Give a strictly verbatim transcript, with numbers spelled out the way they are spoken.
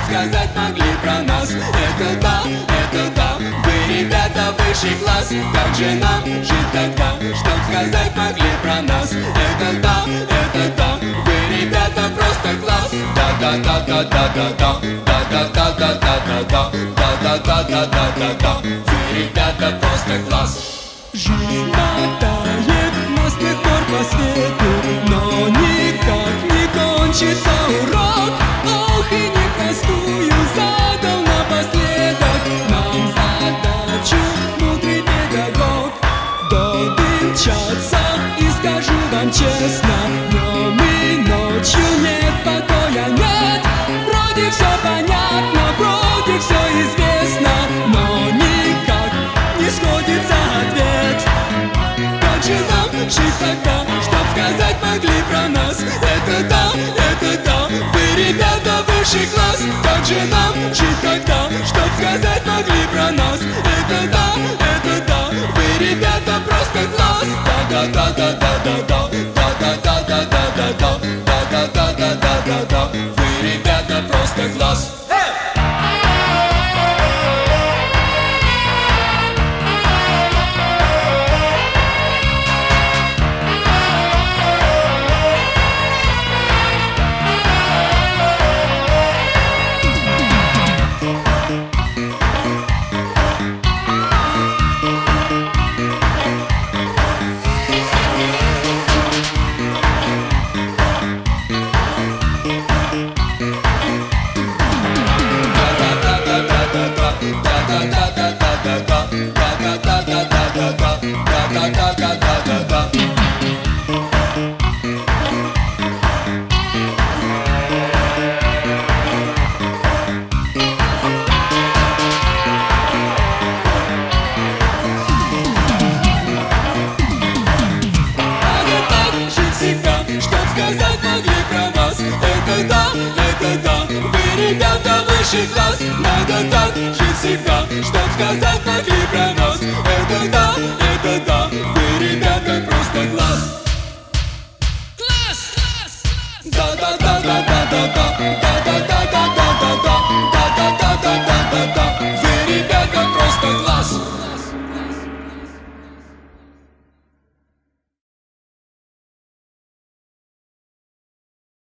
сказать могли про нас. Это да, это да, вы, ребята, высший класс. Как же нам жить тогда, чтоб сказать могли про нас. Это да, это да, вы, ребята, просто класс. Да-да-да-да-да-да-да, да-да-да-да-да-да, да-да-да-да-да-да, вы, ребята, просто класс. Жизнь мотает нас с тех пор по свету, но никак не кончится урок. Ох, и непростую задал напоследок нам задачу мудрый педагог. Годы мчатся, и скажу вам честно, днем и ночью нет покоя, нет. Вроде все понятно, вроде все известно, но никак не сходится ответ. Как же нам жить тогда, чтоб сказать могли про нас. Это да, это да, вы, ребята, высший класс. Как же нам жить тогда, чтоб сказать могли про нас. Это да, это да, вы, ребята, просто класс. Да-да-да-да-да-да, да-да-да-да-да-да, да-да-да-да-да-да, вы, ребята, просто класс. Сказать могли про вас. Это да, это да, вы, ребята, высший класс. Надо так жить всегда, чтоб сказать могли про нас.